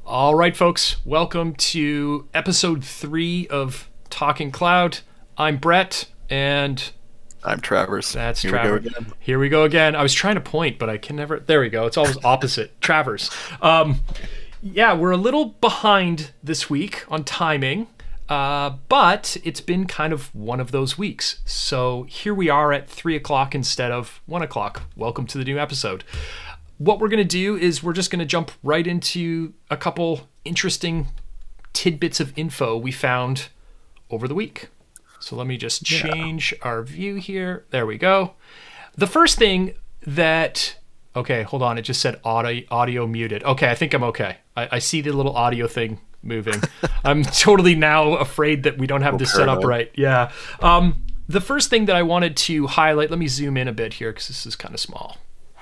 All right, folks, welcome to episode 3 of Talking Cloud. I'm Brett, and I'm Travers. That's Here Travers. we go again. Here we go again. I was trying to point, but I can never. There we go. It's always opposite. Travers. Yeah, we're a little behind this week on timing, but it's been kind of one of those weeks. So here we are at 3 o'clock instead of 1 o'clock. Welcome to the new episode. What we're going to do is we're just going to jump right into a couple interesting tidbits of info we found over the week. So let me just change our view here. There we go. The first thing that... Okay, hold on. It just said audio muted. Okay, I think I'm okay. I see the little audio thing moving. I'm totally now afraid that we don't have this set up right. Yeah. The first thing that I wanted to highlight, let me zoom in a bit here because this is kind of small.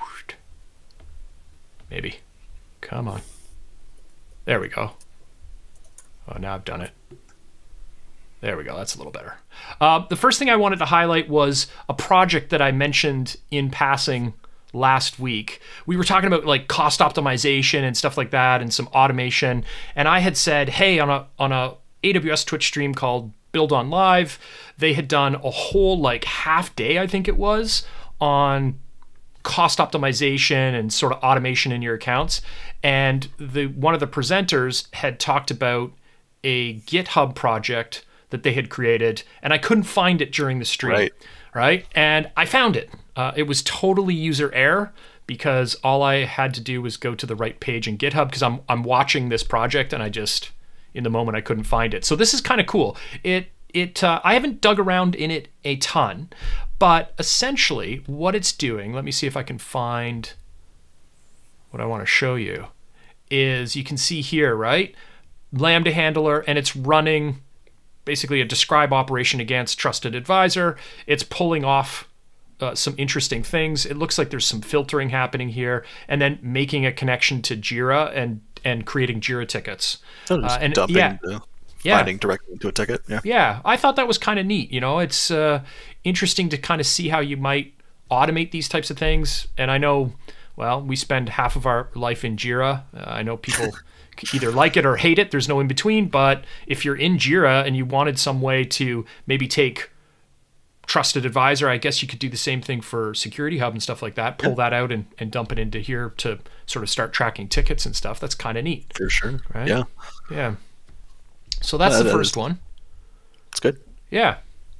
Maybe. Come on. There we go. Oh, now I've done it. There we go. That's a little better. The first thing I wanted to highlight was a project that I mentioned in passing last week. We were talking about like cost optimization and stuff like that and some automation. And I had said, hey, on a AWS Twitch stream called Build on Live, they had done a whole like half day, I think it was, on cost optimization and sort of automation in your accounts. And one of the presenters had talked about a GitHub project that they had created, and I couldn't find it during the stream. Right? And I found it. It was totally user error because all I had to do was go to the right page in GitHub because I'm watching this project and I just, in the moment, I couldn't find it. So this is kind of cool. I haven't dug around in it a ton, but essentially what it's doing, let me see if I can find what I want to show you, is you can see here, right? Lambda handler, and it's running basically a describe operation against trusted advisor. It's pulling off some interesting things. It looks like there's some filtering happening here, and then making a connection to Jira and creating Jira tickets. So just dumping finding directly into a ticket. Yeah, I thought that was kind of neat. You know, it's interesting to kind of see how you might automate these types of things. And I know, well, we spend half of our life in Jira. I know people either like it or hate it. There's no in between. But if you're in Jira and you wanted some way to maybe take Trusted Advisor, I guess you could do the same thing for Security Hub and stuff like that. Pull that out and dump it into here to sort of start tracking tickets and stuff. That's kind of neat. For sure. Right? Yeah. So that's the first one. It's good. Yeah.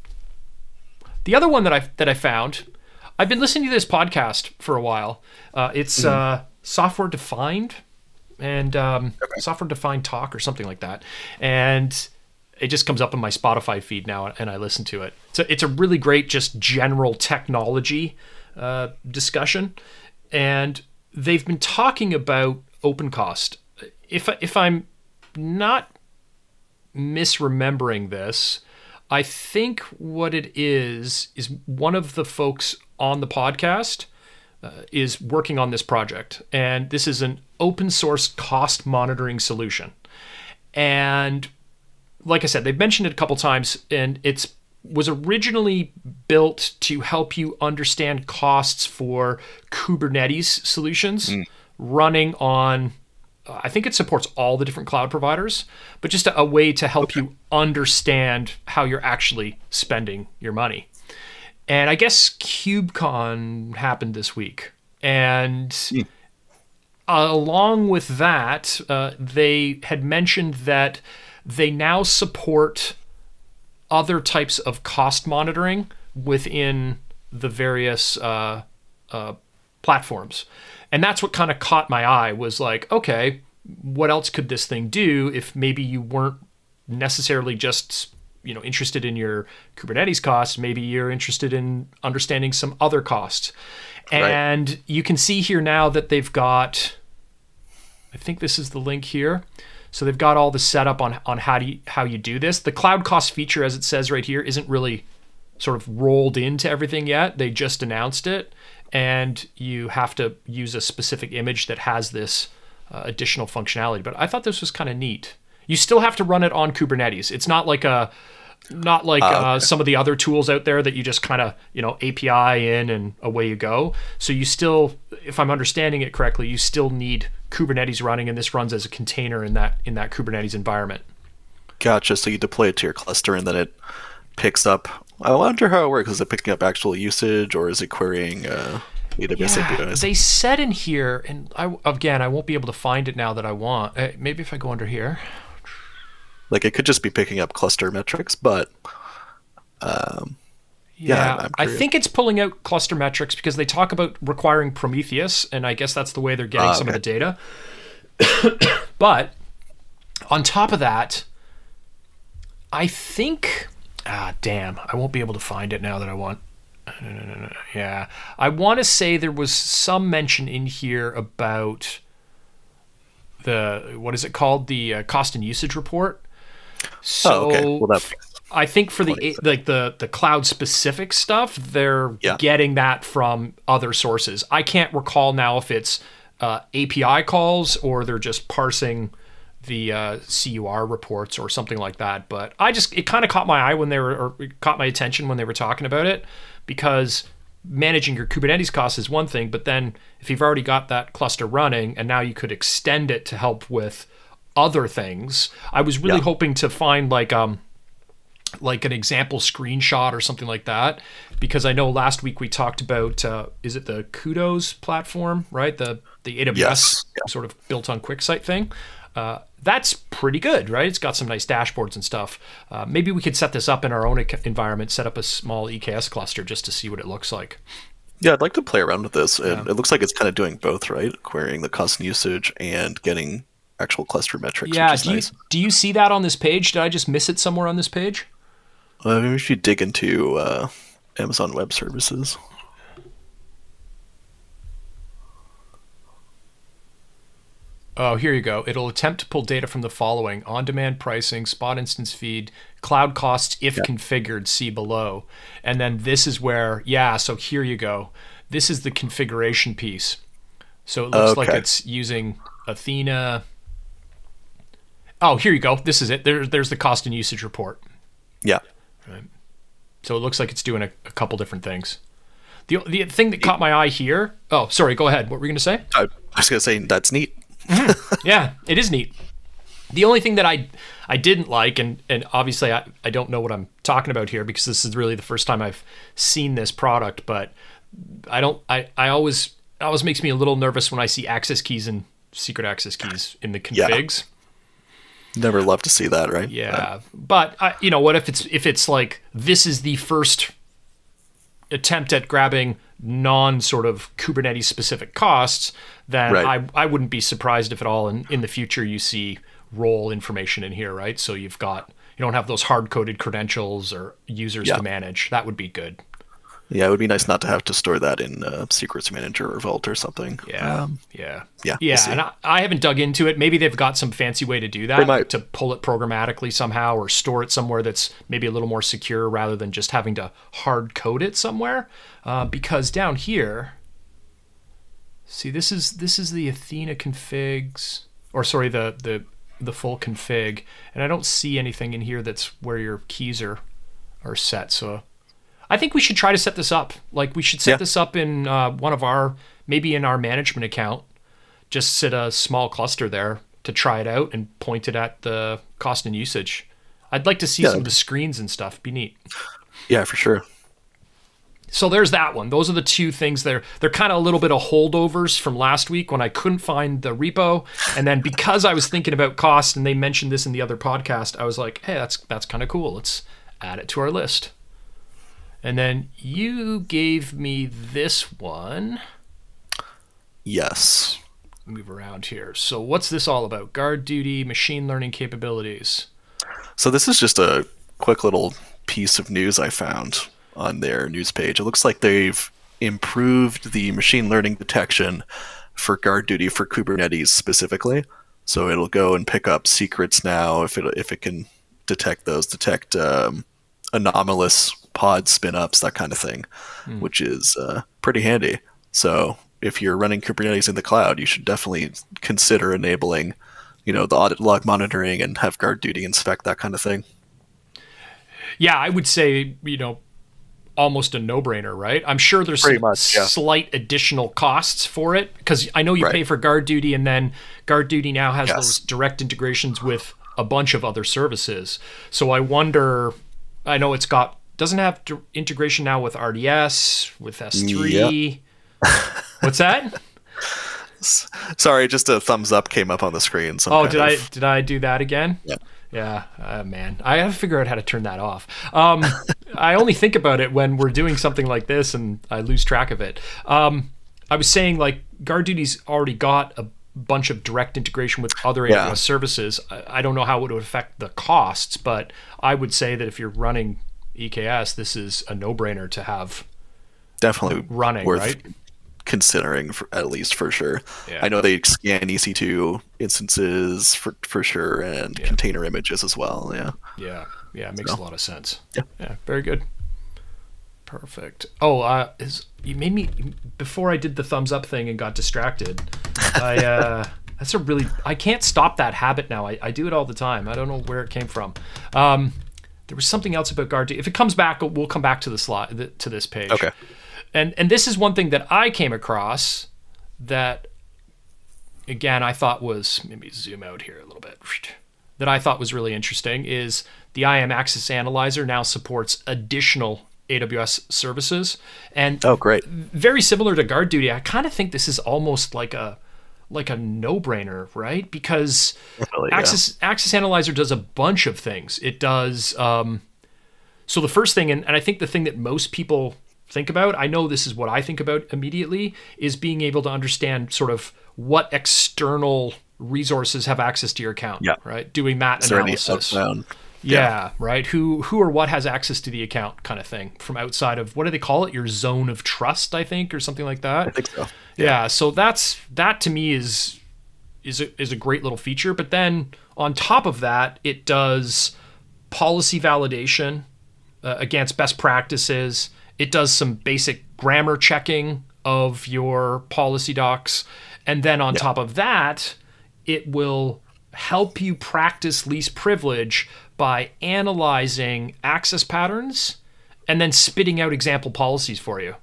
The other one that I found, I've been listening to this podcast for a while. It's Software Defined and Software Defined Talk or something like that. And it just comes up in my Spotify feed now and I listen to it. So it's a really great just general technology discussion. And they've been talking about OpenCost. If I'm not misremembering this, I think what it is one of the folks on the podcast is working on this project, and this is an open source cost monitoring solution. And like I said, they've mentioned it a couple times, and it was originally built to help you understand costs for Kubernetes solutions running on, I think it supports all the different cloud providers, but just a way to help you understand how you're actually spending your money. And I guess KubeCon happened this week. And along with that, they had mentioned that they now support other types of cost monitoring within the various platforms. And that's what kind of caught my eye, was like, okay, what else could this thing do if maybe you weren't necessarily just, interested in your Kubernetes costs, maybe you're interested in understanding some other costs. And you can see here now that they've got, I think this is the link here. So they've got all the setup on how you do this. The cloud cost feature, as it says right here, isn't really sort of rolled into everything yet. They just announced it. And you have to use a specific image that has this additional functionality. But I thought this was kind of neat. You still have to run it on Kubernetes. It's not like some of the other tools out there that you just kind of API in and away you go. So you still, if I'm understanding it correctly, you still need Kubernetes running, and this runs as a container in that Kubernetes environment. Gotcha. So you deploy it to your cluster, and then it picks up. I wonder how it works. Is it picking up actual usage, or is it querying AWS APIs? They said in here, and I won't be able to find it now that I want. Maybe if I go under here. Like, it could just be picking up cluster metrics, but yeah, I think it's pulling out cluster metrics because they talk about requiring Prometheus, and I guess that's the way they're getting some of the data. But on top of that, I think, damn, I won't be able to find it now that I want. No. Yeah, I want to say there was some mention in here about what is it called? The cost and usage report. So okay. Well, I think for the cloud specific stuff, they're getting that from other sources. I can't recall now if it's API calls or they're just parsing the CUR reports or something like that. But it kind of caught my eye caught my attention when they were talking about it, because managing your Kubernetes costs is one thing, but then if you've already got that cluster running and now you could extend it to help with other things, I was really hoping to find like an example screenshot or something like that, because I know last week we talked about is it the Kudos platform, right? The AWS sort of built on QuickSight thing. That's pretty good, right? It's got some nice dashboards and stuff. Maybe we could set this up in our own environment, set up a small EKS cluster just to see what it looks like. Yeah, I'd like to play around with this. And it looks like it's kind of doing both, right? Querying the cost and usage and getting actual cluster metrics, which is nice. Do you see that on this page? Did I just miss it somewhere on this page? Maybe we should dig into Amazon Web Services. Oh, here you go. It'll attempt to pull data from the following: on-demand pricing, spot instance feed, cloud costs if configured, see below. And then this is where, so here you go. This is the configuration piece. So it looks like it's using Athena. Oh, here you go. This is it. There's the cost and usage report. Yeah. Right. So it looks like it's doing a couple different things. The thing that caught my eye here. Oh, sorry. Go ahead. What were you going to say? I was going to say that's neat. Yeah, it is neat. The only thing that I didn't like, and obviously I don't know what I'm talking about here because this is really the first time I've seen this product, but it always makes me a little nervous when I see access keys and secret access keys in the configs. Never love to see that, right? Yeah, but what if it's like this is the first attempt at grabbing non sort of Kubernetes specific costs, then I wouldn't be surprised if at all in the future you see role information in here, right? So you don't have those hard coded credentials or users to manage. That would be good. Yeah, it would be nice not to have to store that in Secrets Manager or Vault or something. Yeah. We'll see. And I haven't dug into it. Maybe they've got some fancy way to do that, to pull it programmatically somehow or store it somewhere that's maybe a little more secure rather than just having to hard code it somewhere. Because down here, see, this is the Athena configs, or sorry, the full config, and I don't see anything in here that's where your keys are set. So I think we should try to set this up. Like, we should set this up in maybe in our management account. Just set a small cluster there to try it out and point it at the cost and usage. I'd like to see some of the screens and stuff. Be neat. Yeah, for sure. So there's that one. Those are the two things. They're kind of a little bit of holdovers from last week when I couldn't find the repo. And then because I was thinking about cost and they mentioned this in the other podcast, I was like, hey, that's kind of cool. Let's add it to our list. And then you gave me this one. Yes. Move around here. So what's this all about? GuardDuty, machine learning capabilities. So this is just a quick little piece of news I found on their news page. It looks like they've improved the machine learning detection for GuardDuty for Kubernetes specifically. So it'll go and pick up secrets now if it can detect anomalous pod spin-ups, that kind of thing, which is pretty handy. So if you're running Kubernetes in the cloud, you should definitely consider enabling, the audit log monitoring and have GuardDuty inspect that kind of thing. Yeah, I would say, almost a no-brainer, right? I'm sure there's Pretty some much, yeah. slight additional costs for it, because I know you Right. pay for GuardDuty, and then GuardDuty now has Yes. those direct integrations with a bunch of other services. So I wonder, I know doesn't have integration now with RDS, with S3. What's that? Sorry, just a thumbs up came up on the screen. Oh, did I do that again? Yeah. Yeah, man, I have to figure out how to turn that off. I only think about it when we're doing something like this, and I lose track of it. I was saying, like, GuardDuty's already got a bunch of direct integration with other AWS services. I don't know how it would affect the costs, but I would say that if you're running EKS, this is a no-brainer to have Definitely running, worth right? considering, at least for sure. Yeah. I know they scan EC2 instances for sure, and container images as well. Yeah. Yeah, it makes a lot of sense. Yeah. Very good. Perfect. Oh, you made me, before I did the thumbs up thing and got distracted. I can't stop that habit now. I do it all the time. I don't know where it came from. There was something else about GuardDuty. If it comes back, we'll come back to the slide, to this page. Okay. And this is one thing that I came across that, again, I thought was, maybe zoom out here a little bit, that I thought was really interesting is the IAM Access Analyzer now supports additional AWS services. And Oh, great. very similar to GuardDuty, I kind of think this is almost like a no-brainer, right? Because Definitely, yeah. Access Analyzer does a bunch of things. It does, so the first thing, and I think the thing that most people think about, I know this is what I think about immediately, is being able to understand sort of what external resources have access to your account, Yeah. right? Doing that Is there any analysis. outbound? Yeah, right. Who or what has access to the account, kind of thing, from outside of, what do they call it? Your zone of trust, I think, or something like that. I think so. Yeah, so that to me is a great little feature. But then on top of that, it does policy validation against best practices. It does some basic grammar checking of your policy docs, and then on top of that, it will help you practice least privilege by analyzing access patterns and then spitting out example policies for you.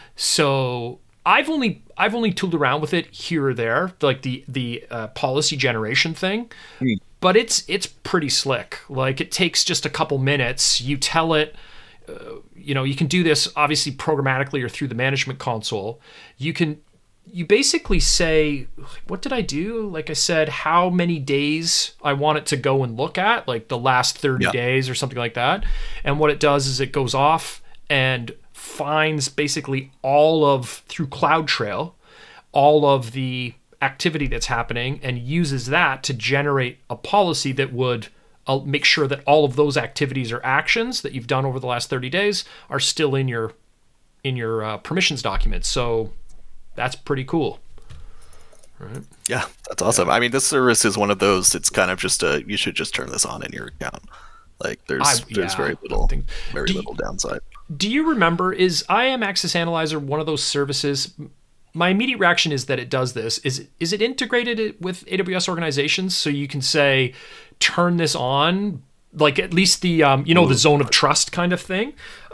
So I've only tooled around with it here or there, like the policy generation thing, but it's pretty slick. Like, it takes just a couple minutes. You tell it, you can do this obviously programmatically or through the management console. You basically say, what did I do? Like I said, how many days I want it to go and look at, like the last 30 days or something like that. And what it does is it goes off and finds basically through CloudTrail, all of the activity that's happening, and uses that to generate a policy that would make sure that all of those activities or actions that you've done over the last 30 days are still in your permissions document. So that's pretty cool. Right. Yeah, that's awesome. I mean, this service is one of those, it's kind of just you should just turn this on in your account. Like, there's very little downside. Do you remember, is IAM Access Analyzer one of those services? My immediate reaction is that it does this. Is it integrated with AWS organizations, so you can say, turn this on, like at least the the zone of trust kind of thing?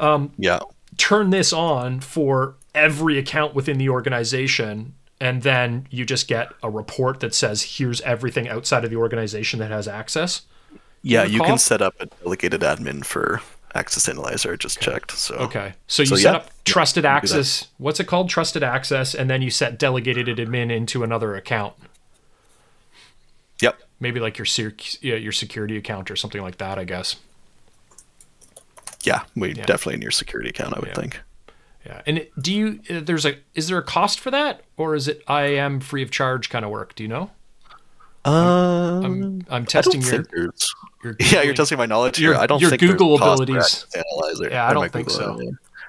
Turn this on for every account within the organization, and then you just get a report that says, here's everything outside of the organization that has access? Yeah, you can set up a delegated admin for Access Analyzer. I just checked. So you set up trusted access. What's it called? Trusted access, and then you set delegated admin into another account. Yep. Maybe like your security account or something like that, I guess. Yeah, definitely in your security account, I would think. Yeah. And is there a cost for that, or is it IAM free of charge kind of work? Do you know? I'm testing your you're testing my knowledge here. I don't your think Google there's abilities. Cost for Analyzer. Yeah, I don't think so.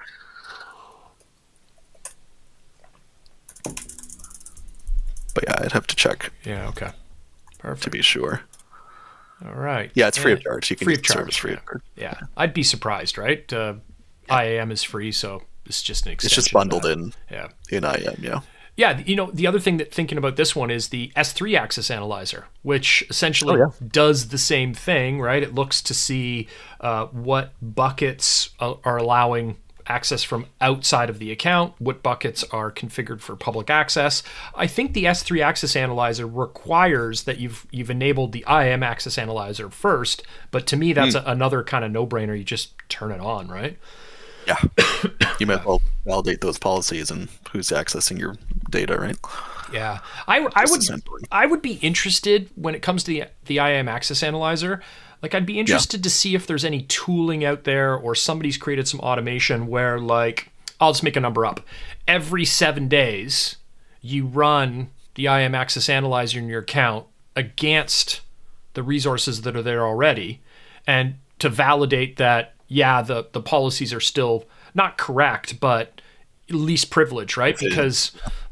But yeah, I'd have to check. Yeah. Okay. Perfect. To be sure. All right. Yeah, it's free of charge. You can use the service free of charge. Yeah, I'd be surprised, right? IAM is free, so it's just an extension. It's just bundled in. Yeah. In IAM, yeah. Yeah, the other thing that thinking about this one is the S3 Access Analyzer, which essentially does the same thing, right? It looks to see what buckets are allowing access from outside of the account, what buckets are configured for public access. I think the S3 Access Analyzer requires that you've enabled the IAM Access Analyzer first, but to me that's another kind of no-brainer. You just turn it on, right? Yeah. You might well validate those policies and who's accessing your data, right? Yeah. I would be interested when it comes to the IAM Access Analyzer. Like, I'd be interested to see if there's any tooling out there or somebody's created some automation where, like, I'll just make a number up. Every 7 days, you run the IAM Access Analyzer in your account against the resources that are there already, and to validate that, yeah, the policies are still not correct, but least privilege, right? Because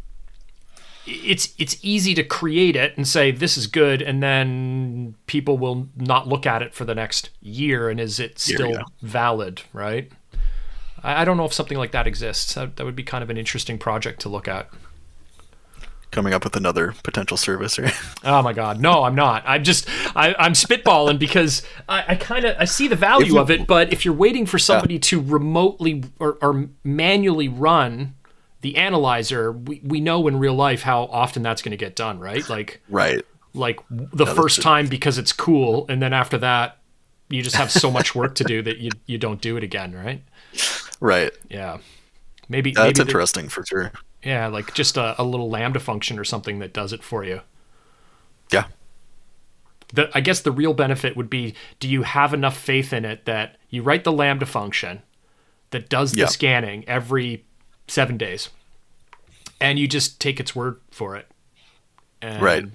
it's easy to create it and say this is good, and then people will not look at it for the next year, and is it still valid, right? I don't know if something like that exists. That would be kind of an interesting project to look at. Coming up with another potential service, right? Oh my God, no, I'm not. I'm spitballing because I see the value of it, but if you're waiting for somebody to remotely or manually run the analyzer, we know in real life how often that's going to get done, right? Like the first time because it's cool, and then after that, you just have so much work to do that you don't do it again, right? Right. Yeah. Maybe that's interesting for sure. Yeah, like just a little Lambda function or something that does it for you. Yeah. I guess the real benefit would be, do you have enough faith in it that you write the Lambda function that does the scanning every 7 days, and you just take its word for it, and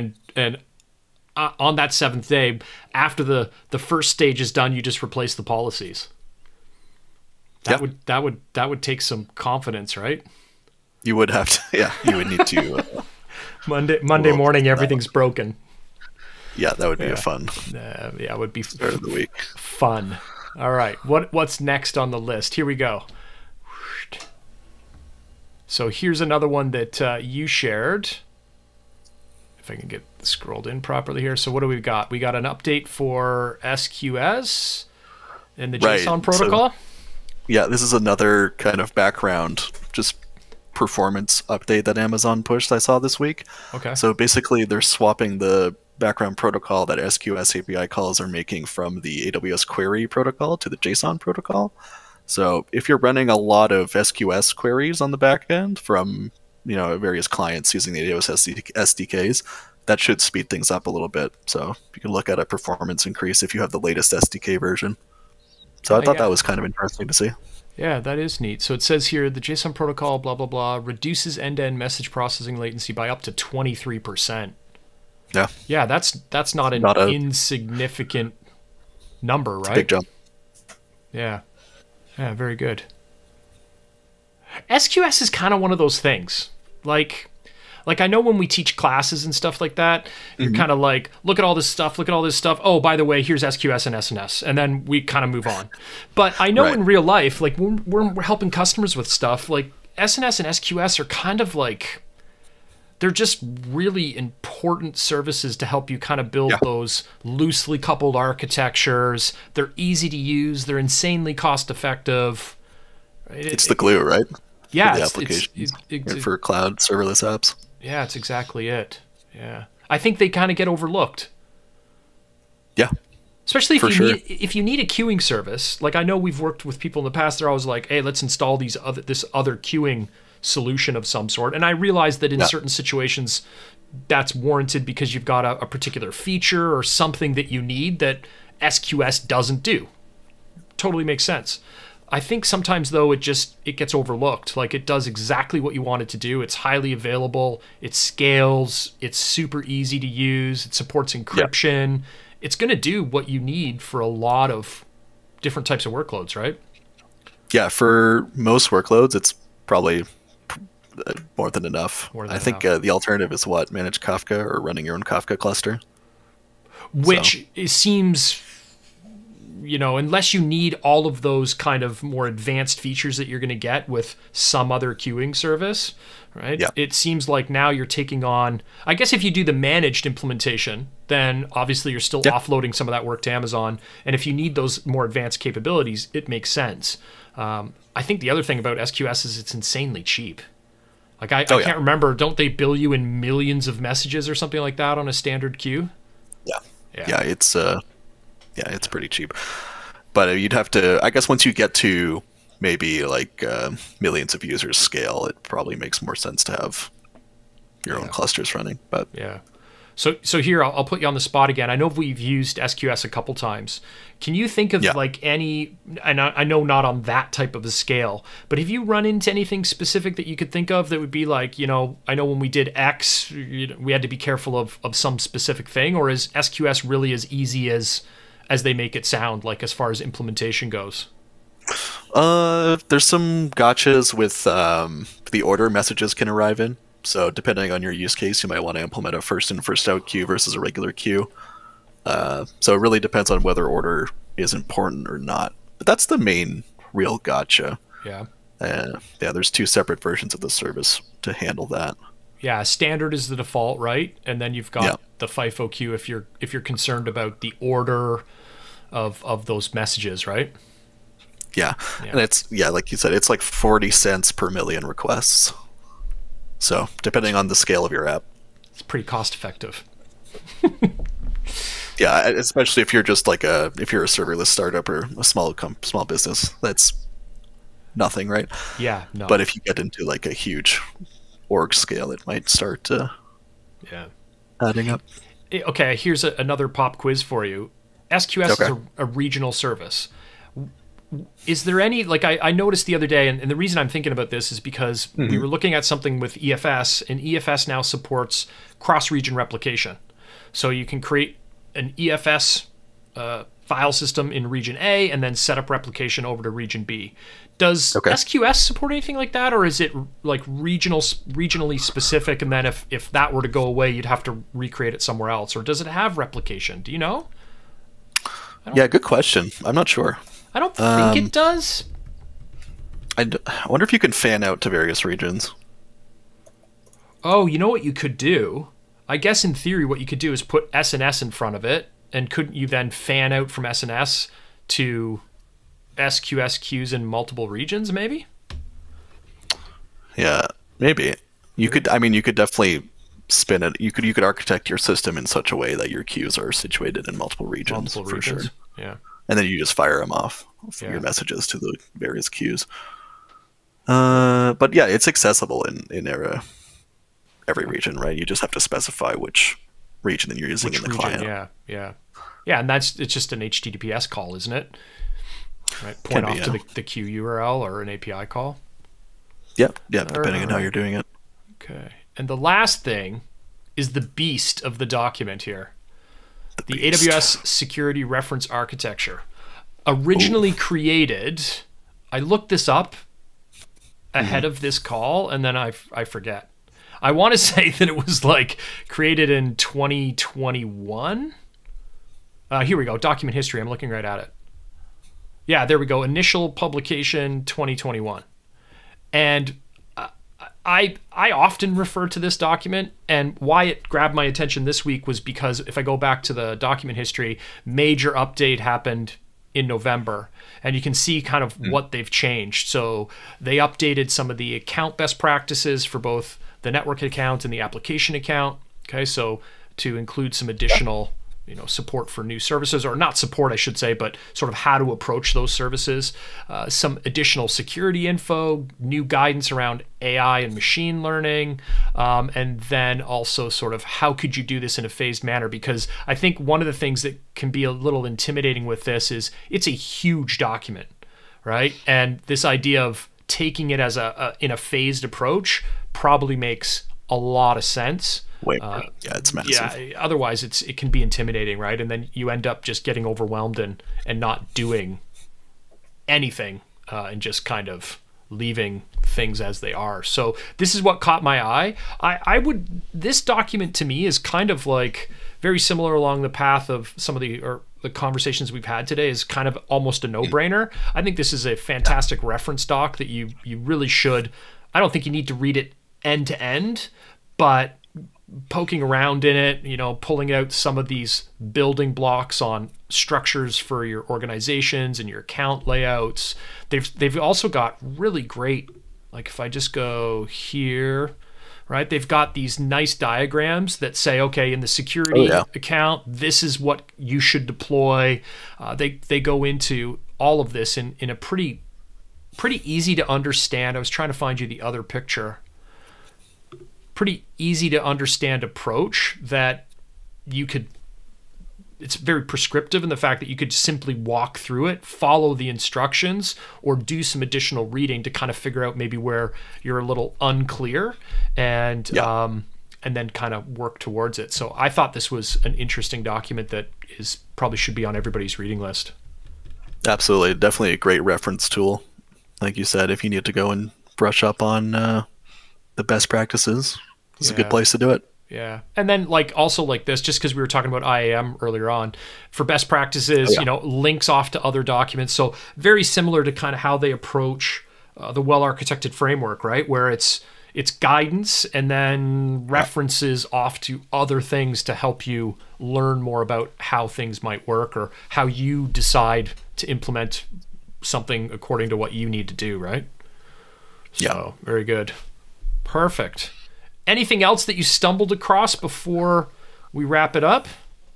on that 7th day, after the first stage is done, you just replace the policies. That would take some confidence, right? You would have to, you would need to. Monday morning, everything's broken. Yeah, that would be a fun. It would be start of the week. Fun. All right, what's next on the list? Here we go. So here's another one that you shared. If I can get scrolled in properly here. So what do we got? We got an update for SQS and the JSON protocol. So, this is another kind of background, just performance update that Amazon pushed I saw this week. Okay. So basically they're swapping the background protocol that SQS API calls are making from the AWS query protocol to the JSON protocol. So if you're running a lot of SQS queries on the back end from various clients using the AWS SDKs, that should speed things up a little bit. So you can look at a performance increase if you have the latest SDK version. So I thought that was kind of interesting to see. Yeah, that is neat. So it says here, the JSON protocol, blah, blah, blah, reduces end-to-end message processing latency by up to 23%. Yeah. Yeah, that's not an insignificant number, right? It's a big jump. Yeah. Yeah, very good. SQS is kind of one of those things. Like I know when we teach classes and stuff like that, you're kind of like, look at all this stuff. Oh, by the way, here's SQS and SNS. And then we kind of move on. But I know in real life, like when we're helping customers with stuff, like SNS and SQS are kind of like, they're just really important services to help you kind of build those loosely coupled architectures. They're easy to use. They're insanely cost effective. Right? It's the glue, right? Yeah. For the applications for cloud serverless apps. Yeah, it's exactly it. Yeah. I think they kind of get overlooked. Yeah. Especially if you need a queuing service. Like I know we've worked with people in the past, they're always like, hey, let's install this other queuing solution of some sort. And I realize that in certain situations that's warranted because you've got a particular feature or something that you need that SQS doesn't do. Totally makes sense. I think sometimes though it gets overlooked. Like it does exactly what you want it to do. It's highly available, it scales, it's super easy to use, it supports encryption. It's going to do what you need for a lot of different types of workloads, right? Yeah, for most workloads it's probably more than enough. I think the alternative is manage Kafka or running your own Kafka cluster. Which seems unless you need all of those kind of more advanced features that you're going to get with some other queuing service, right? Yeah. It seems like now you're taking on, I guess if you do the managed implementation, then obviously you're still offloading some of that work to Amazon. And if you need those more advanced capabilities, it makes sense. I think the other thing about SQS is it's insanely cheap. Like I can't remember, don't they bill you in millions of messages or something like that on a standard queue? Yeah, it's pretty cheap. But you'd have to, I guess once you get to maybe like millions of users scale, it probably makes more sense to have your own clusters running. But yeah. So here, I'll put you on the spot again. I know we've used SQS a couple times. Can you think of like any, and I know not on that type of a scale, but have you run into anything specific that you could think of that would be like, I know when we did X, we had to be careful of some specific thing, or is SQS really as easy as they make it sound, like as far as implementation goes? There's some gotchas with the order messages can arrive in. So depending on your use case, you might want to implement a first in, first out queue versus a regular queue. So it really depends on whether order is important or not. But that's the main real gotcha. Yeah. There's 2 separate versions of the service to handle that. Yeah, standard is the default, right? And then you've got the FIFO queue if you're concerned about the order of those messages, right? Yeah. And it's like you said, it's like 40 cents per million requests. So depending on the scale of your app, it's pretty cost effective. Yeah, especially if you're just like if you're a serverless startup or a small business, that's nothing, right? Yeah, no. But if you get into like a huge org scale, it might start adding up. Okay, here's another pop quiz for you. SQS is a regional service. Is there any, like I noticed the other day, and the reason I'm thinking about this is because we were looking at something with EFS, and EFS now supports cross-region replication. So you can create an EFS file system in region A and then set up replication over to region B. Does SQS support anything like that, or is it like regionally specific, and then if that were to go away, you'd have to recreate it somewhere else? Or does it have replication? Do you know? Yeah, good question. I'm not sure. I don't think it does. I wonder if you can fan out to various regions. Oh, you know what you could do? I guess in theory what you could do is put SNS in front of it, and couldn't you then fan out from SNS to SQS queues in multiple regions, maybe? Yeah, maybe. You could definitely spin it. You could architect your system in such a way that your queues are situated in multiple regions. Sure. Yeah. And then you just fire them off from your messages to the various queues. But yeah, it's accessible in every region, right? You just have to specify which region that you're using in the client. Yeah, and it's just an HTTPS call, isn't it? Right, point off to the queue URL or an API call. Yeah, depending on how you're doing it. Okay, and the last thing is the beast of the document here. The AWS Security Reference Architecture. Originally created, I looked this up ahead of this call, and then I forget. I want to say that it was like created in 2021. Here we go, document history. I'm looking right at it. Yeah, there we go. Initial publication 2021. And I often refer to this document, and why it grabbed my attention this week was because if I go back to the document history, major update happened in November, and you can see kind of what they've changed. So they updated some of the account best practices for both the network account and the application account. Okay, so to include some additional support for new services, or not support, I should say, but sort of how to approach those services, some additional security info, new guidance around AI and machine learning, and then also sort of how could you do this in a phased manner? Because I think one of the things that can be a little intimidating with this is it's a huge document, right? And this idea of taking it as in a phased approach probably makes a lot of sense. It's massive. Yeah, otherwise it can be intimidating, right? And then you end up just getting overwhelmed and not doing anything and just kind of leaving things as they are. So this is what caught my eye. This document to me is kind of like very similar along the path of some of the, or the conversations we've had today is kind of almost a no-brainer. I think this is a fantastic reference doc that you really should. I don't think you need to read it end to end, but poking around in it, you know, pulling out some of these building blocks on structures for your organizations and your account layouts. They've also got really great, like if I just go here, right? They've got these nice diagrams that say, okay, in the security account, this is what you should deploy. They go into all of this in a pretty easy to understand. I was trying to find you the other picture. Pretty easy to understand approach that you could, it's very prescriptive in the fact that you could simply walk through it, follow the instructions, or do some additional reading to kind of figure out maybe where you're a little unclear, and then kind of work towards it. So I thought this was an interesting document that probably should be on everybody's reading list. Absolutely. Definitely a great reference tool. Like you said, if you need to go and brush up on the best practices, it's a good place to do it. Yeah. And then also like this, just because we were talking about IAM earlier on, for best practices, you know, links off to other documents. So very similar to kind of how they approach the well-architected framework, right? Where it's guidance and then references off to other things to help you learn more about how things might work or how you decide to implement something according to what you need to do, right? So, very good. Perfect. Anything else that you stumbled across before we wrap it up?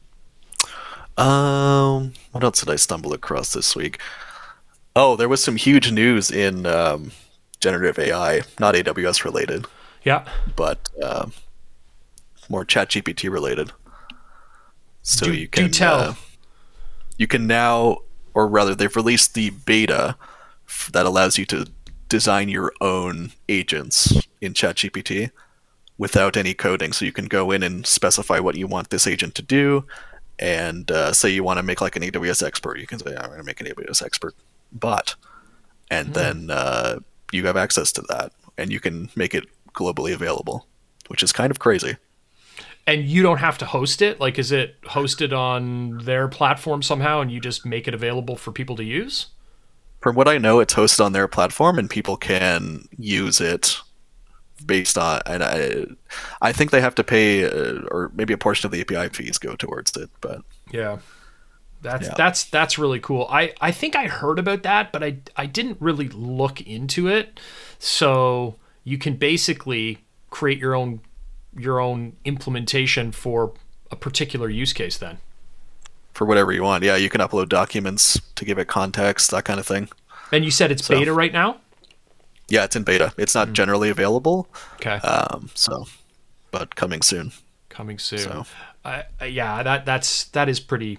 What else did I stumble across this week? Oh, there was some huge news in generative AI, not AWS related. Yeah. But more ChatGPT related. So you can tell. You can now, or rather, they've released the beta that allows you to design your own agents in ChatGPT without any coding. So you can go in and specify what you want this agent to do, and say you want to make like an AWS expert. You can say, I'm going to make an AWS expert bot, and then you have access to that, and you can make it globally available, which is kind of crazy. And you don't have to host it? Like, is it hosted on their platform somehow, and you just make it available for people to use? From what I know, it's hosted on their platform, and people can use it based on, and I think they have to pay, or maybe a portion of the API fees go towards it. But yeah, that's really cool. I think I heard about that, but I didn't really look into it. So you can basically create your own implementation for a particular use case then. For whatever you want. Yeah, you can upload documents to give it context, that kind of thing. And you said it's beta right now? Yeah, it's in beta. It's not generally available. Okay. But coming soon. Coming soon. So. Yeah, that is pretty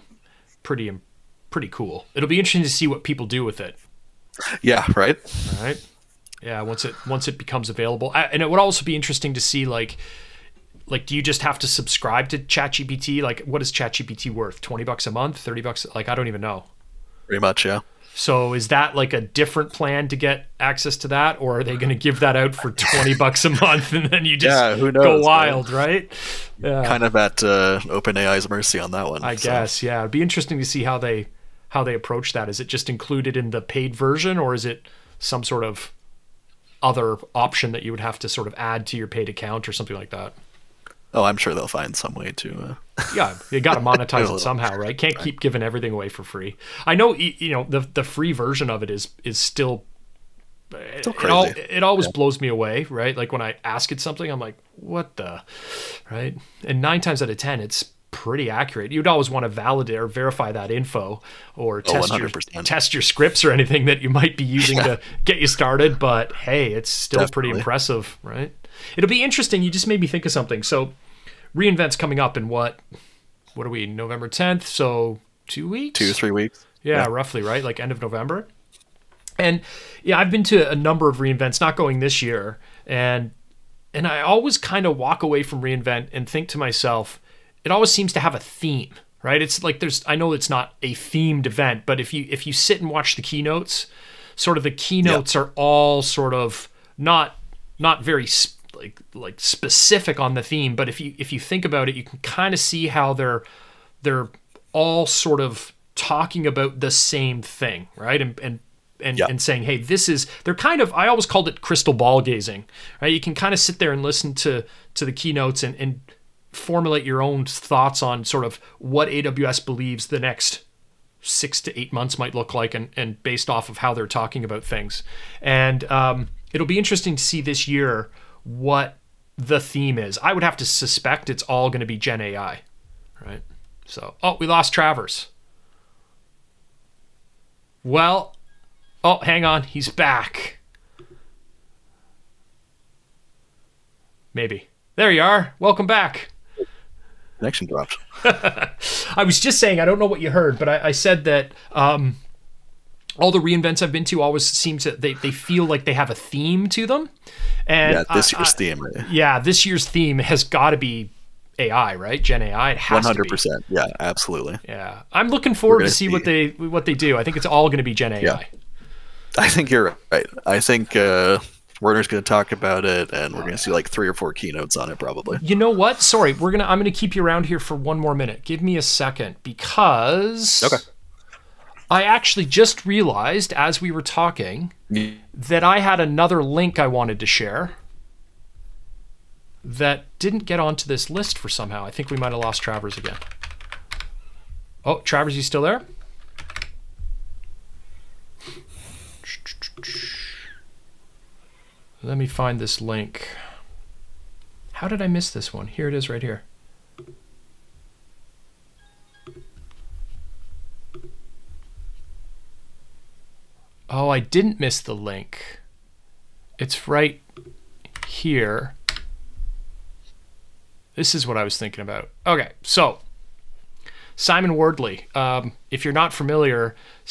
cool. It'll be interesting to see what people do with it. Yeah, right? Right. Yeah, once it becomes available. And it would also be interesting to see like do you just have to subscribe to ChatGPT? Like, what is ChatGPT worth? $20 a month, $30? Like, I don't even know. Pretty much, yeah. So is that like a different plan to get access to that, or are they going to give that out for $20 a month and then you just who knows, go wild, right? Yeah. Kind of at OpenAI's mercy on that one. I guess, yeah. It'd be interesting to see how they approach that. Is it just included in the paid version, or is it some sort of other option that you would have to sort of add to your paid account or something like that? Oh, I'm sure they'll find some way to... Yeah, you got to monetize it somehow, right? Can't keep giving everything away for free. I know, the free version of it is still crazy. It always blows me away, right? Like when I ask it something, I'm like, what the, right? And 9 times out of 10, it's pretty accurate. You'd always want to validate or verify that info, or test your scripts or anything that you might be using to get you started. But hey, it's still pretty impressive, right? It'll be interesting. You just made me think of something. So reInvent's coming up in what are we, November 10th? So 2 weeks? 2-3 weeks. Yeah, roughly, right? Like end of November. And yeah, I've been to a number of reInvents, not going this year. And I always kind of walk away from reInvent and think to myself, it always seems to have a theme, right? It's like I know it's not a themed event, but if you sit and watch the keynotes, sort of the keynotes are all sort of not very like specific on the theme, but if you think about it, you can kind of see how they're all sort of talking about the same thing, right? And saying, hey, they're kind of, I always called it crystal ball gazing, right? You can kind of sit there and listen to the keynotes and formulate your own thoughts on sort of what AWS believes the next 6 to 8 months might look like, and based off of how they're talking about things. And it'll be interesting to see this year what the theme is. I would have to suspect it's all going to be Gen AI, right? So, we lost Travers. Well, hang on, he's back. Maybe. There you are. Welcome back. Connection dropped. I was just saying, I don't know what you heard, but I said that all the reInvents I've been to always seem to, they feel like they have a theme to them. And this year's theme. Right? Yeah, this year's theme has got to be AI, right? Gen AI. It has 100%. to be. Yeah, absolutely. Yeah, I'm looking forward to see what they do. I think it's all going to be Gen AI. Yeah. I think you're right. I think Werner's going to talk about it, and we're going to see like 3 or 4 keynotes on it probably. You know what? Sorry, I'm going to keep you around here for one more minute. Give me a second, because I actually just realized as we were talking that I had another link I wanted to share that didn't get onto this list for somehow. I think we might have lost Travers again. Oh, Travers, you still there? Let me find this link. How did I miss this one? Here it is right here. Oh, I didn't miss the link. It's right here. This is what I was thinking about. Okay, so Simon Wardley, if you're not familiar,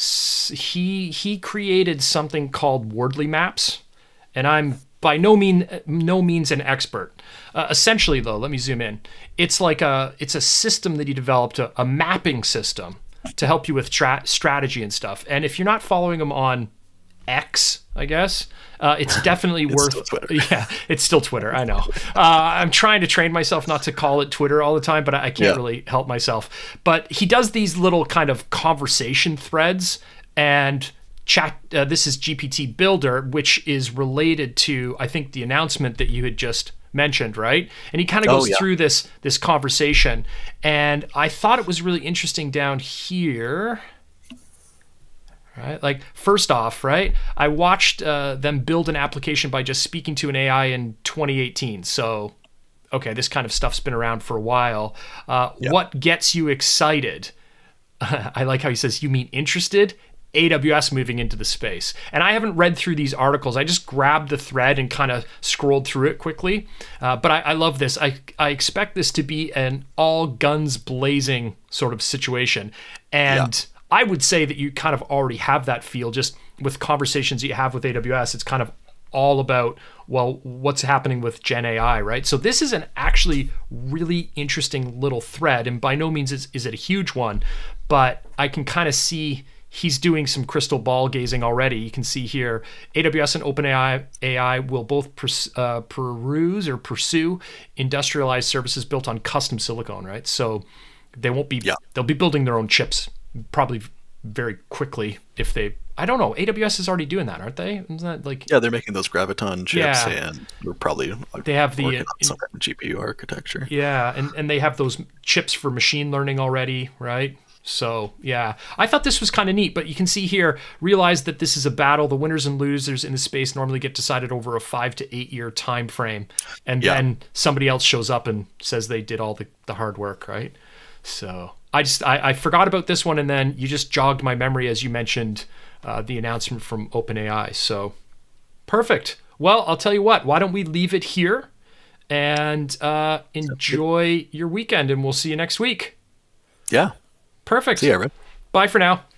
he created something called Wardley Maps, and I'm by no means an expert. Essentially, though, let me zoom in. It's a system that he developed, a mapping system to help you with strategy and stuff. And if you're not following him on X, I guess, it's definitely worth. Still Twitter. Yeah, it's still Twitter. I know. I'm trying to train myself not to call it Twitter all the time, but I can't really help myself. But he does these little kind of conversation threads and chat. This is GPT Builder, which is related to, I think, the announcement that you had just mentioned, right? And he kind of goes through this conversation, and I thought it was really interesting down here. Right, like first off, right, I watched them build an application by just speaking to an AI in 2018. So, okay, this kind of stuff's been around for a while. What gets you excited? I like how he says, "You mean interested?" AWS moving into the space. And I haven't read through these articles. I just grabbed the thread and kind of scrolled through it quickly. But I love this. I expect this to be an all guns blazing sort of situation. And I would say that you kind of already have that feel just with conversations you have with AWS. It's kind of all about, well, what's happening with Gen AI, right? So this is an actually really interesting little thread. And by no means is it a huge one, but I can kind of see he's doing some crystal ball gazing already. You can see here, AWS and OpenAI will both pursue industrialized services built on custom silicon, right? So they won't be, they'll be building their own chips probably very quickly if they, I don't know, AWS is already doing that, aren't they? Isn't that like... Yeah, they're making those Graviton chips, and we're probably they have working on some kind of GPU architecture. Yeah, and they have those chips for machine learning already, right? So, yeah, I thought this was kind of neat, but you can see here, realize that this is a battle. The winners and losers in the space normally get decided over a 5 to 8 year time frame. And then somebody else shows up and says they did all the hard work, right? So I forgot about this one, and then you just jogged my memory as you mentioned the announcement from OpenAI. So perfect. Well, I'll tell you what, why don't we leave it here and enjoy your weekend, and we'll see you next week. Yeah. Perfect. See you, Aaron. Bye for now.